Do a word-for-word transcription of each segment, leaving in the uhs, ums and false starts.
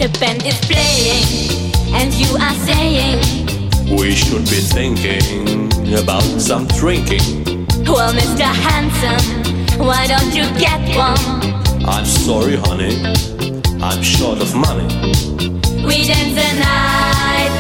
The band is playing, and you are saying we should be thinking about some drinking. Well, Mister Handsome, why don't you get one? I'm sorry, honey, I'm short of money. We dance the night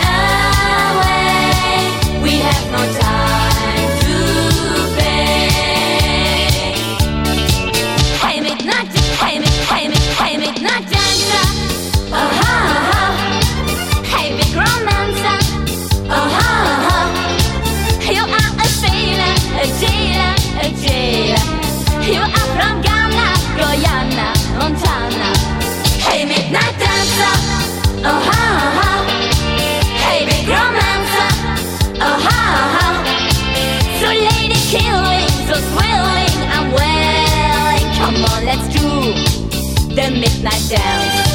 away, we have no time to pay. Hey midnight, hey mid, hey mid, hey midnight dancer, oh ha ha. Hey big romancer, oh ha ha. You are a sailor, a jailer, a jailer. You are from Ghana, Guyana, Montana. Hey midnight dancer, oh ha ha. Hey big romancer, oh ha ha. So lady killing, so thrilling, I'm willing. Come on, let's do the midnight dance.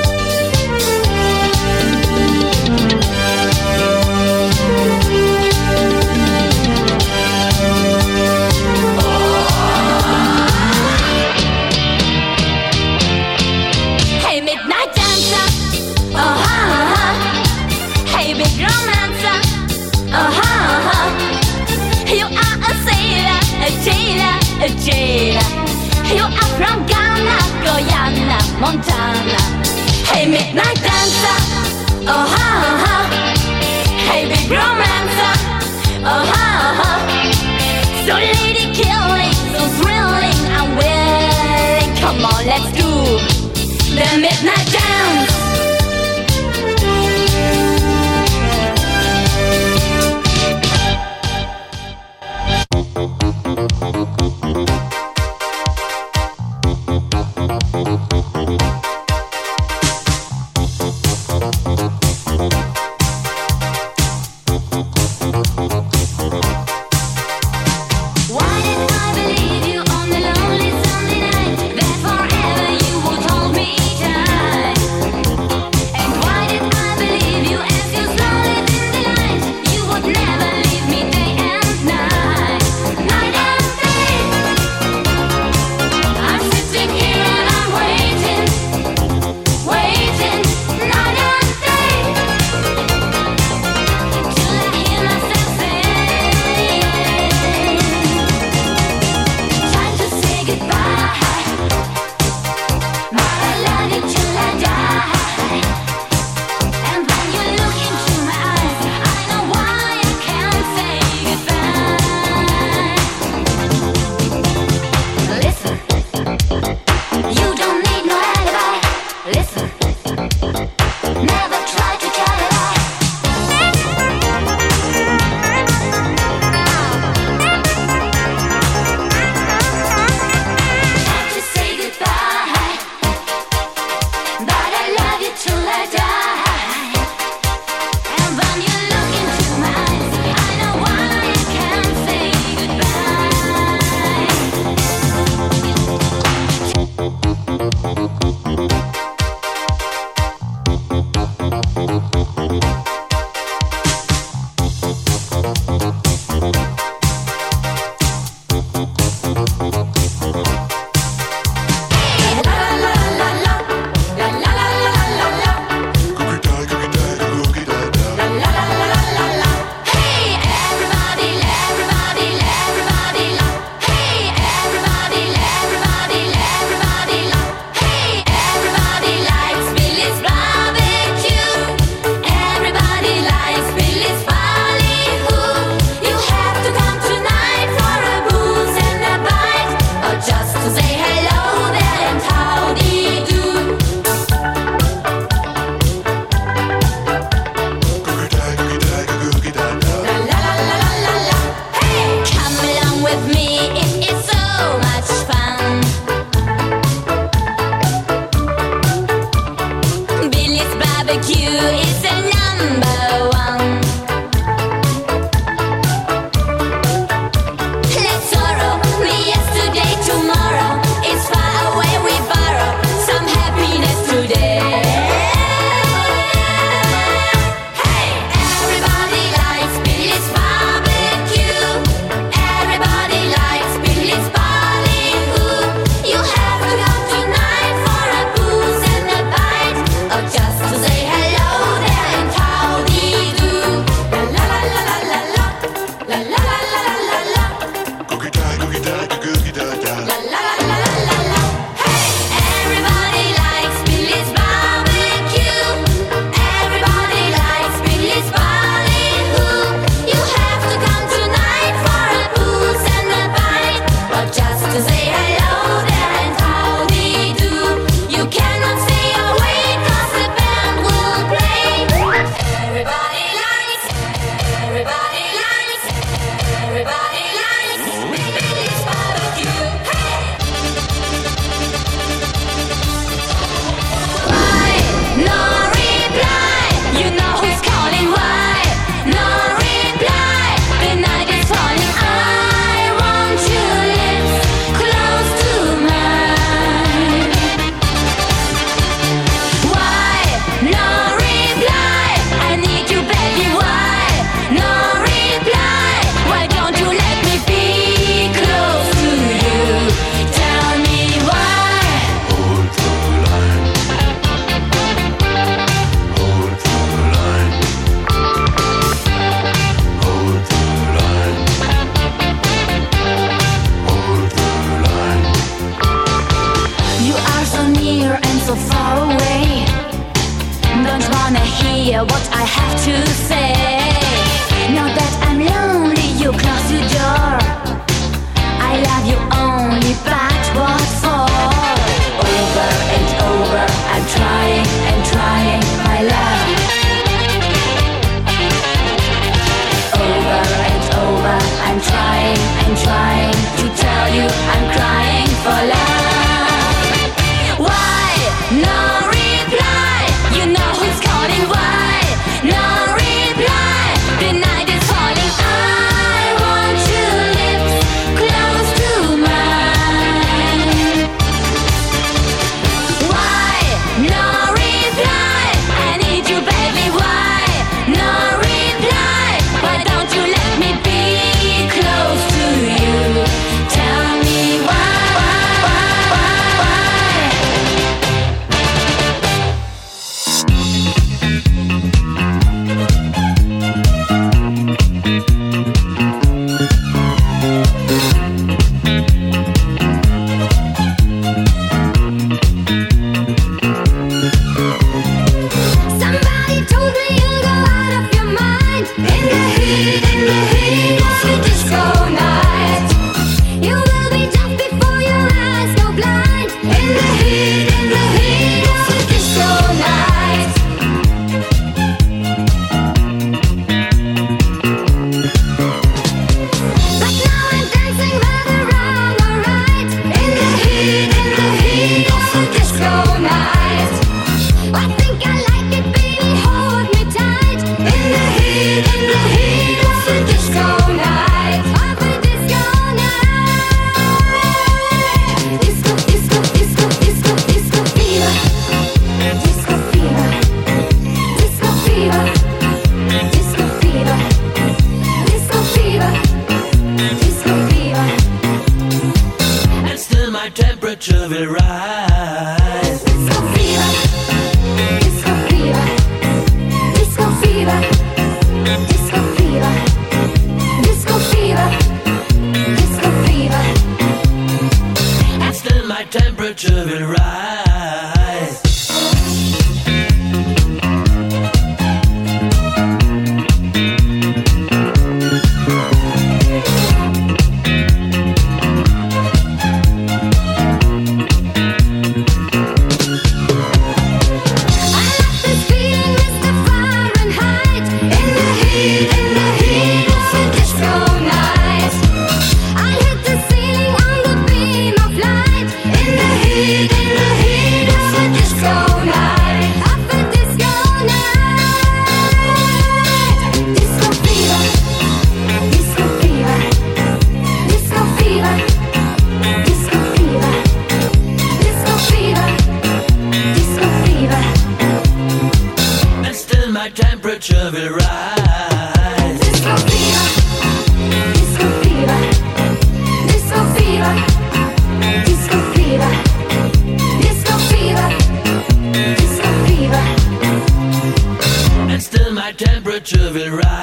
A jailer. You are from Ghana, Guyana, Montana. Hey midnight dancer, oh ha ha. Hey big romancer, oh ha ha. So lady killing, so thrilling, I'm willing. Come on, let's do the midnight dance. That forever you would hold me tight. near and so far away. Don't wanna hear what I have to say. Now that I'm lonely, you close the door. I love you only, but what for? Over and over, I'm trying and trying, my love. Over and over, I'm trying and trying to tell you I'm crying for love. Why? No reply. You know who's calling. Why? No reply. The night is falling. I want your lips close to mine. Why? No reply. I need you, baby. Why? No reply. Why don't you let me be close to you? Tell me why, why, why, why, why? Somebody told me you'll go out of your mind in the heat, in the heat of the disco night. You will be tough before your eyes go blind in the heat, in the heat of the disco night. But now I'm dancing rather wrong, alright, in the heat, in the heat of the disco night. I think I like it, baby, hold me tight. In the heat, in the heat of the disco night. Of the disco night. Disco, disco, disco, disco, disco fever. Disco fever. Disco fever. Disco fever. Disco fever. Disco fever. And still my temperature will rise. Disco fever. Disco fever. Disco fever. Disco fever. Disco fever. Disco fever. And still my temperature will rise. I love this feeling, Mister Fahrenheit. In the heat, in the heat of the disco night. I hit the ceiling on the beam of light. In the heat, in the heat of the disco night. Of the disco night. Disco fever. Disco fever. Disco fever. Disco fever. Disco fever. Disco fever. And still my temperature will rise. Disco fever. Disco fever. Disco fever. Disco fever. Disco fever. Disco fever. And still my temperature will rise.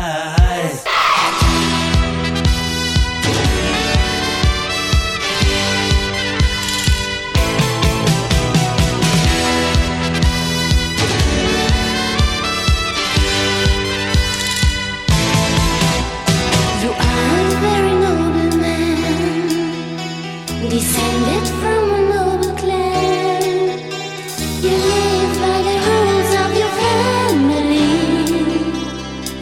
You are a very noble man, descended from a noble clan. You live by the rules of your family.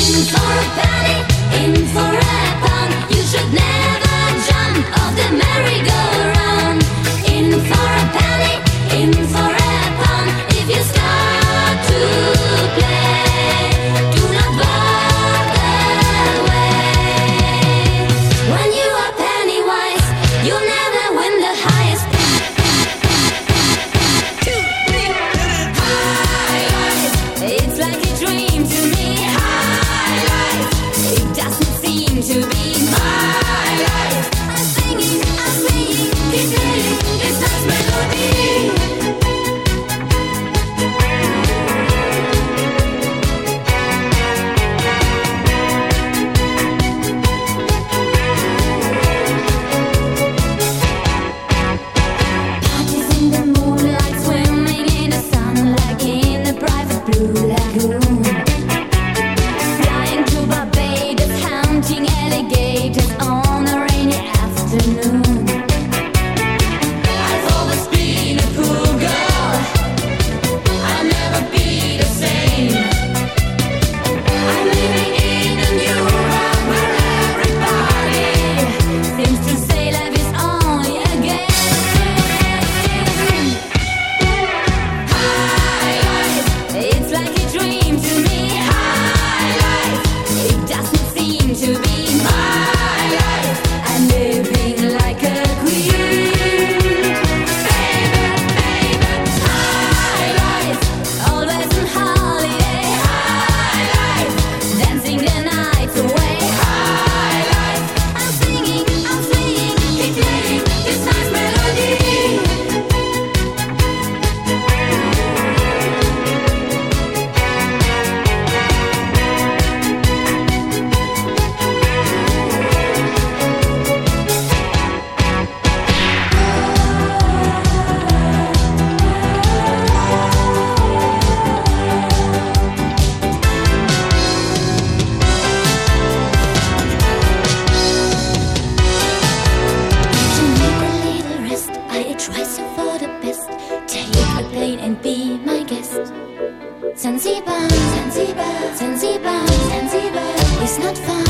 Zanzibar, Zanzibar, Zanzibar, Zanzibar is not far.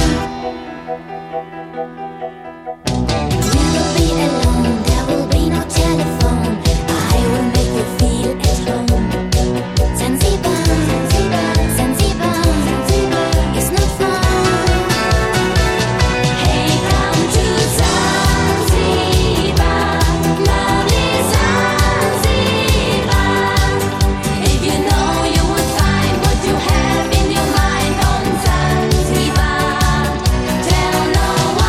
You will be alone, there will be no telephone. I will make you feel at home. Zanzibar, Zanzibar, Zanzibar, Zanzibar is not far. Hey, come to Zanzibar, lovely Zanzibar. If you know you would find what you have in your mind on Zanzibar. Tell no one.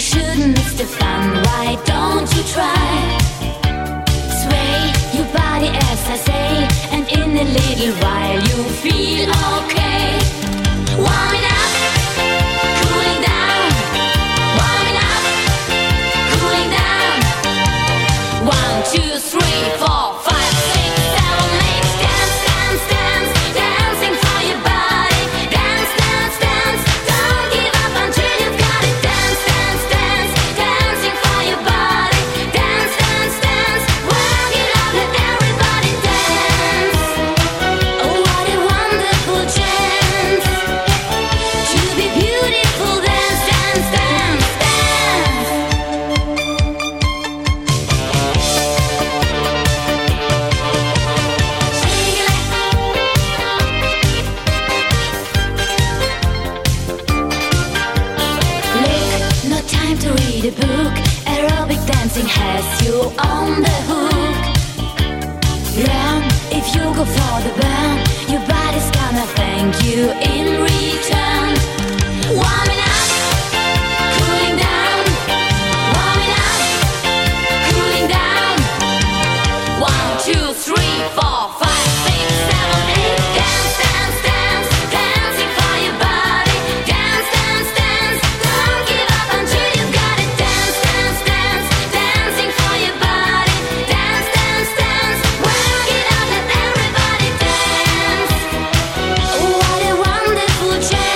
shouldn't miss the fun, why don't you try? Sway your body as I say, and in a little while you feel okay. Warming up, cooling down. Warming up, cooling down. One, two, three, four, five, six, seven, eight. Dance, dance, dance, dancing for your body. Dance, dance, dance, don't give up until you've got it. Dance, dance, dance, dancing for your body. Dance, dance, dance, work it out, let everybody dance. Oh, what a wonderful chance to be beautiful. Dance, dance, dance, dance. Look, no time to read a book. Aerobic dancing has you on the hook. Learn if you go for the burn. Your body's gonna thank you in return. Warming up, cooling down. Warming up, cooling down. One, two, three, four, five, six, seven, eight. Dance, dance, dance, dancing for your body. Dance, dance, dance, don't give up until you've got it. Dance, dance, dance, dancing for your body. Dance, dance, dance, work it out, let everybody dance. Oh, what a wonderful chance.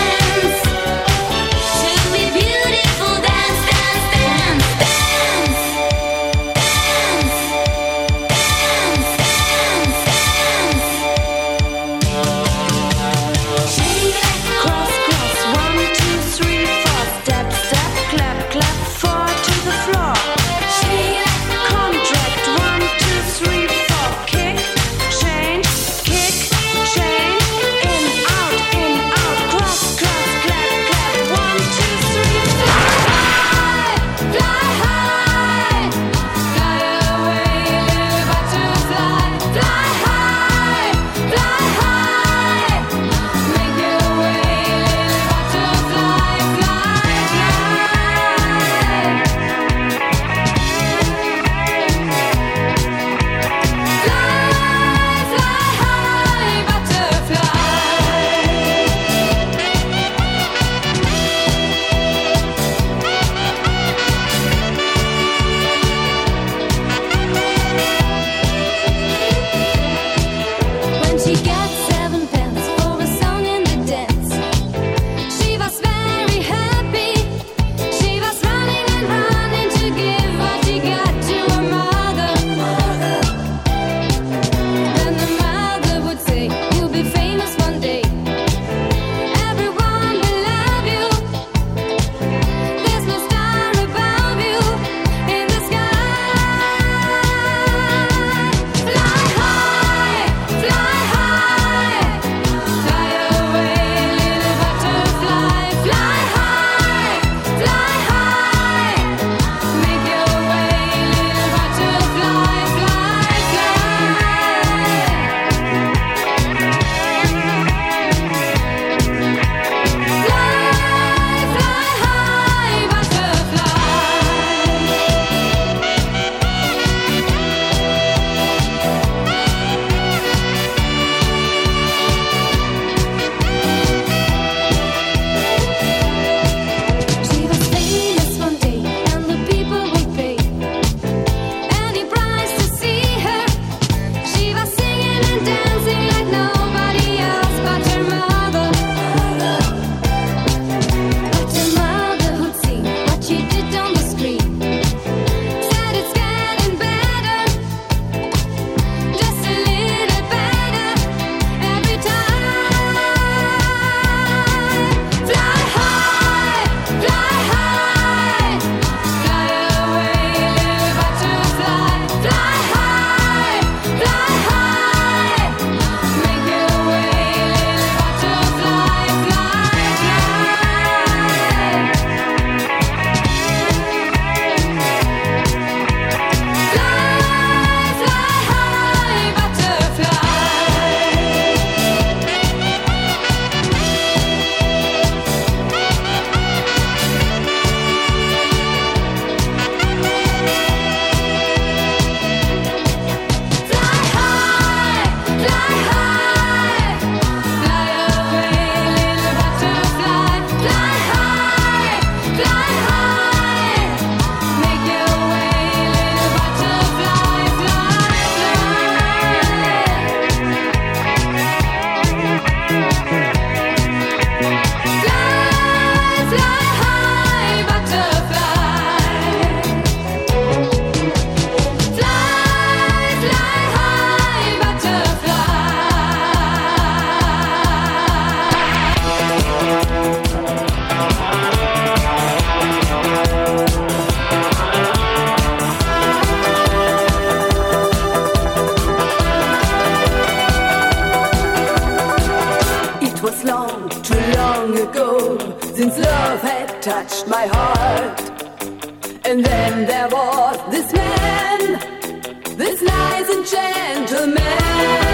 know, since love had touched my heart. And then there was this man, this nice and gentleman.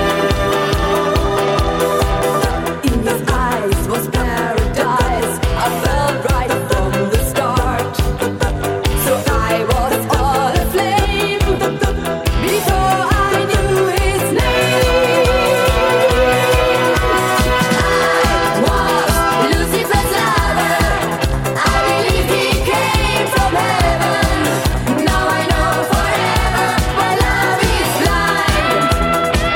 In his eyes was paradise. I felt right from the start. So I was all aflame before I knew his name. I was Lucifer's lover. I believed he came from heaven. Now I know forever my love is blind.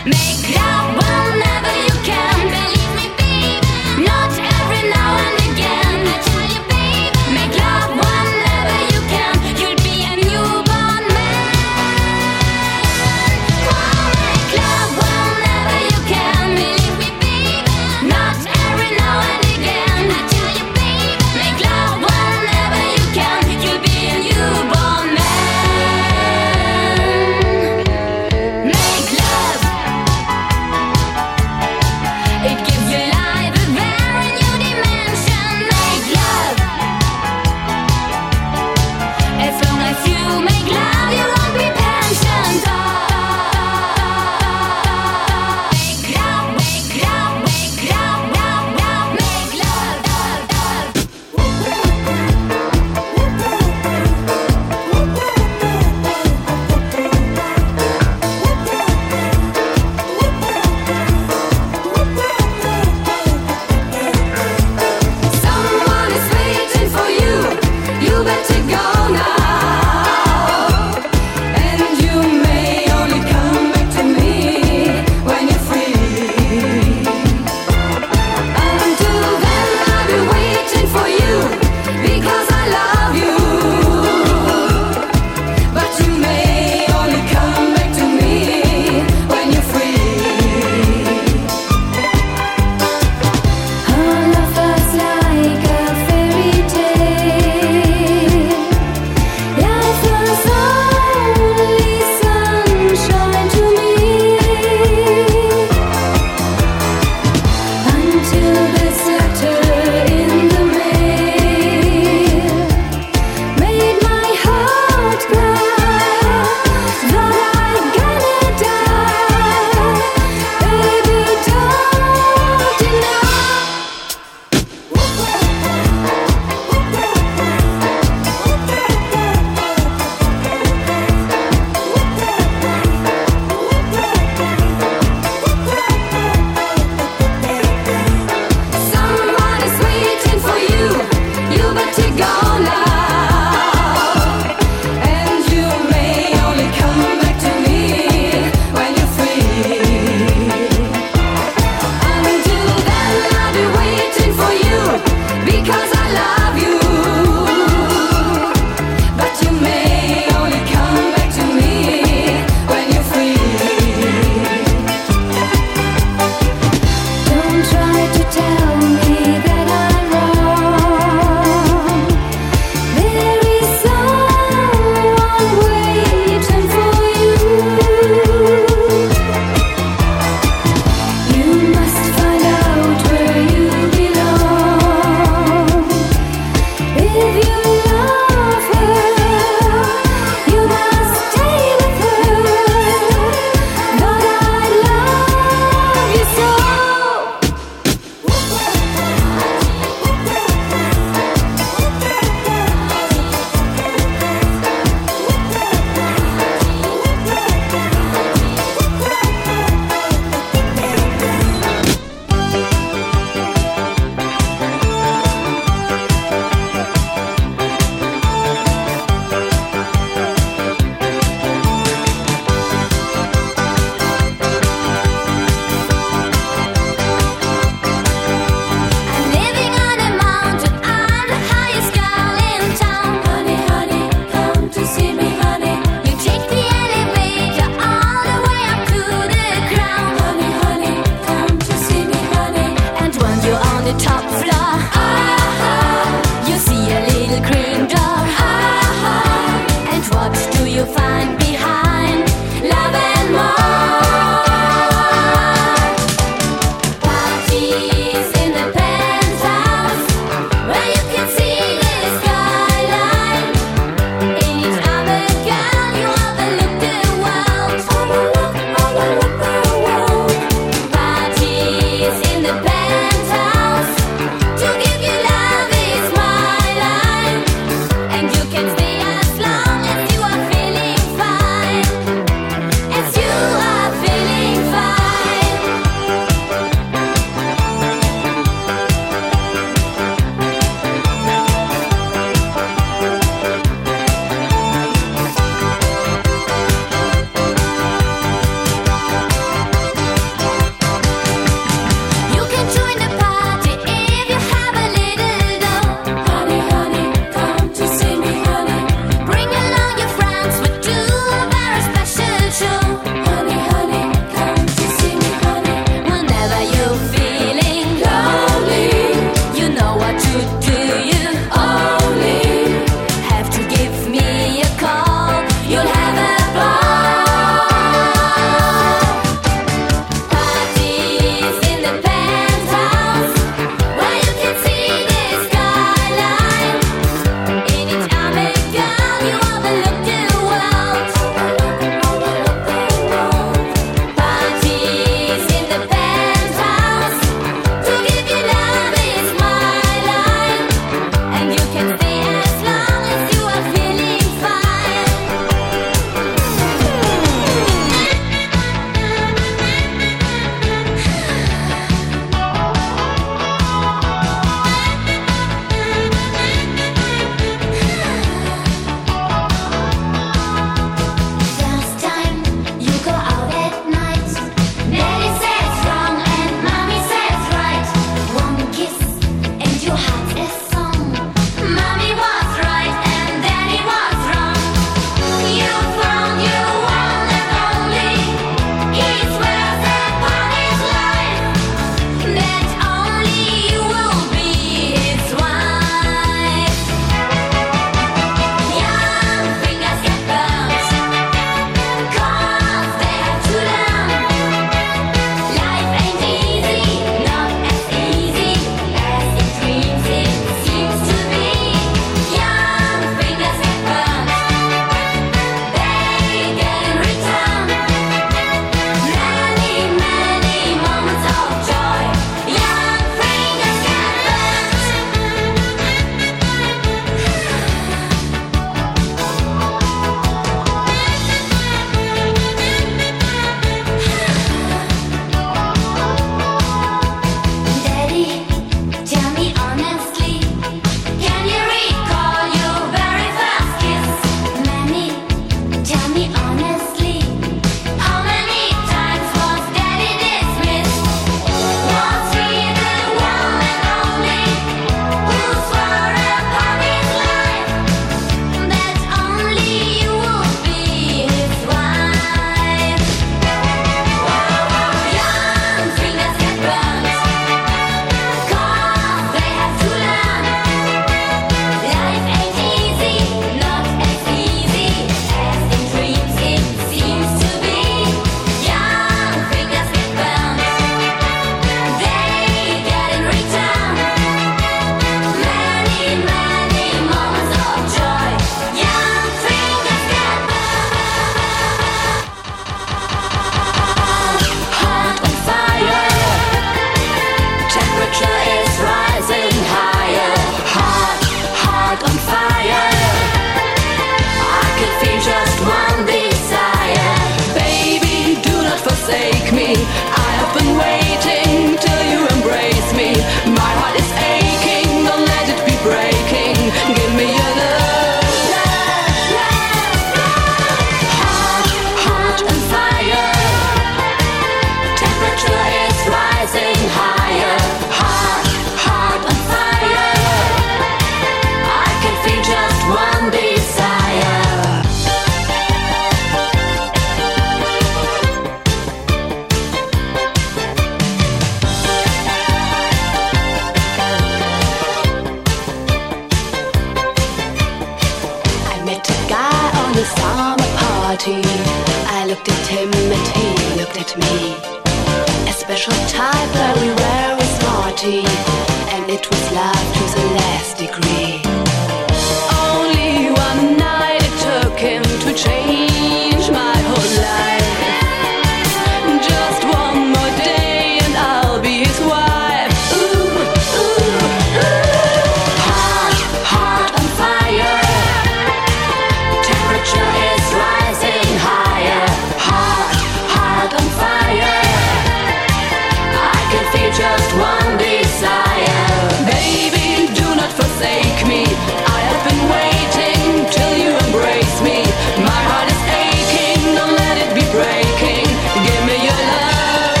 party. I looked at him and he looked at me. A special type, very very smarty, and it was love to the last degree. Only one night it took him to change my whole life. Just one more day and I'll be his wife. Ooh, ooh, ooh. Heart, heart on fire. Temperature is rising higher. Heart, heart on fire. I can feel just one desire. Baby, do not forsake me. I have been waiting till you embrace me. My heart is aching, don't let it be breaking. Give me your love.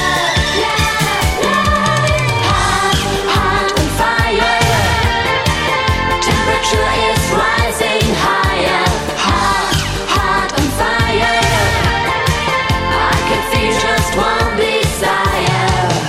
Heart, heart on fire. Temperature is rising higher. Heart, heart on fire. I can feel just one desire.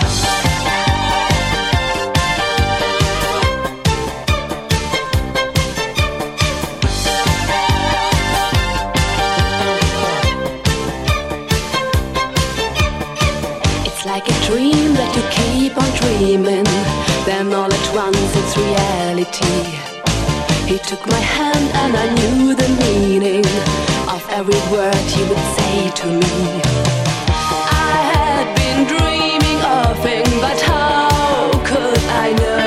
It's like a dream that you keep on dreaming. Then all at once it's reality. He took my hand and I knew the meaning of every word he would say to me. I had been dreaming of him, but how could I know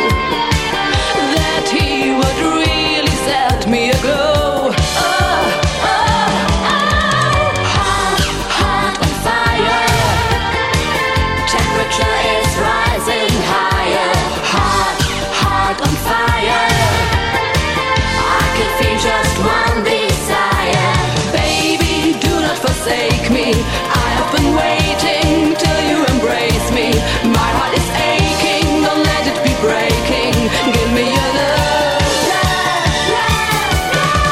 that he would really set me aglow? Oh, oh, oh. Heart, heart on fire. Temperature is rising higher. Heart, heart on fire. I can feel just one desire. Baby, do not forsake me. I have been waiting till you embrace me. My heart is aching, don't let it be breaking. Give me your love.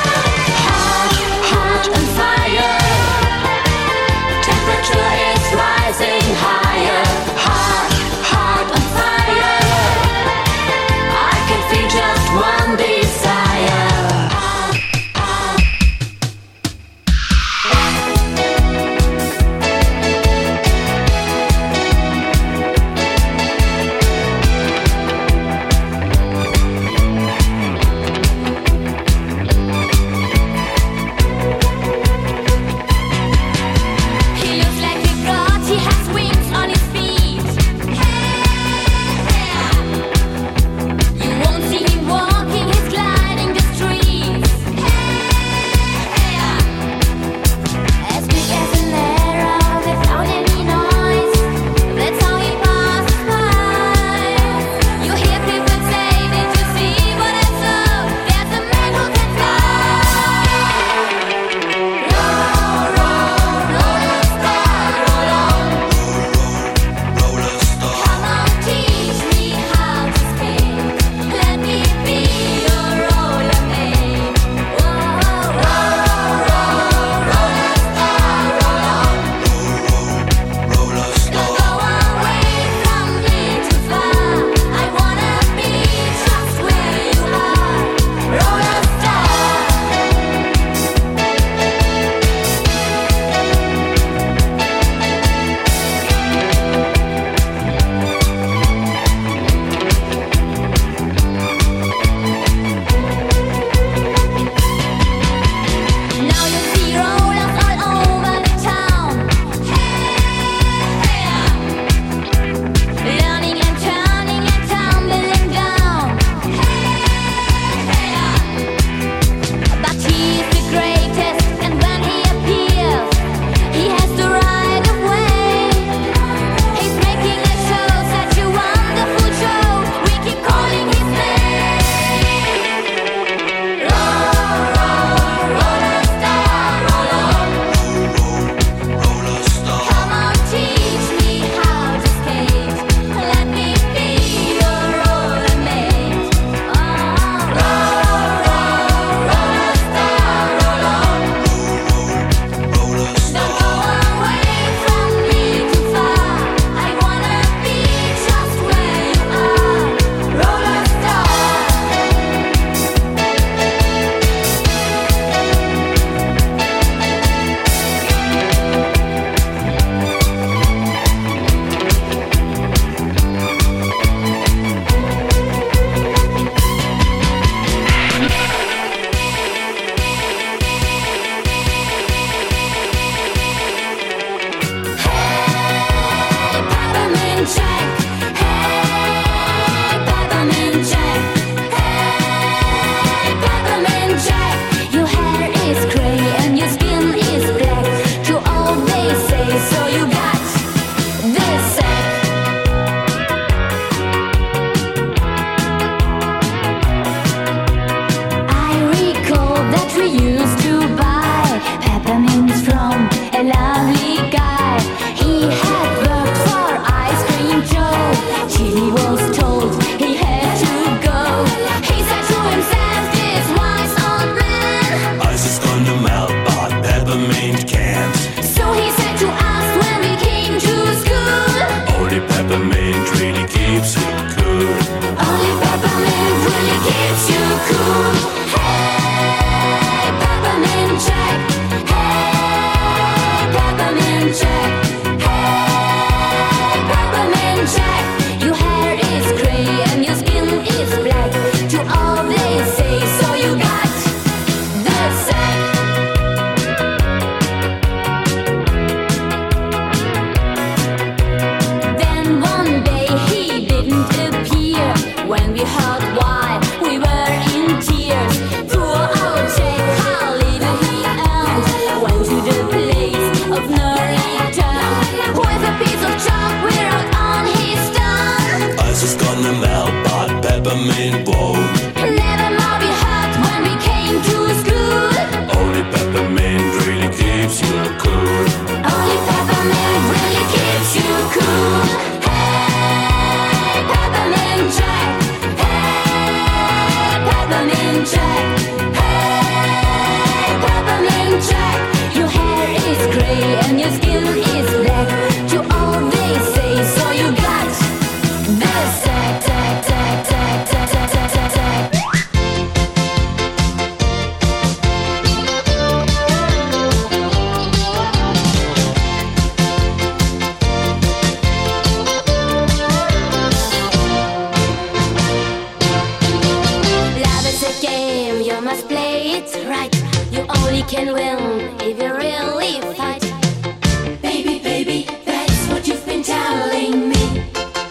it's right. You only can win if you really fight. Baby, baby, that's what you've been telling me.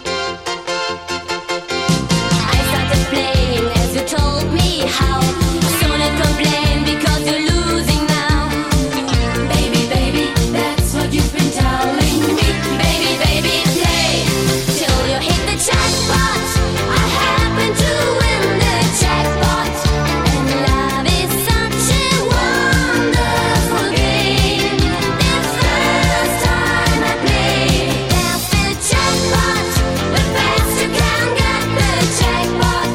I started playing as you told me how. So don't complain because you're losing now. Baby, baby, that's what you've been telling me. Baby, baby, play till you hit the jackpot. I happen to win the jackpot. And love is such a wonderful game. The first time I played, there's the jackpot. The best you can get the jackpot.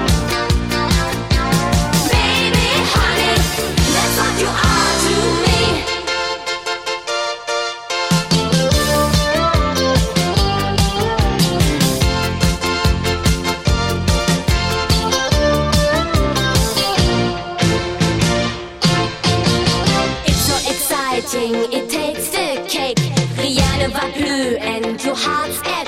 Baby, honey, that's what you are to me. It's so exciting, it takes the cake. Rien ne va plus and your heart's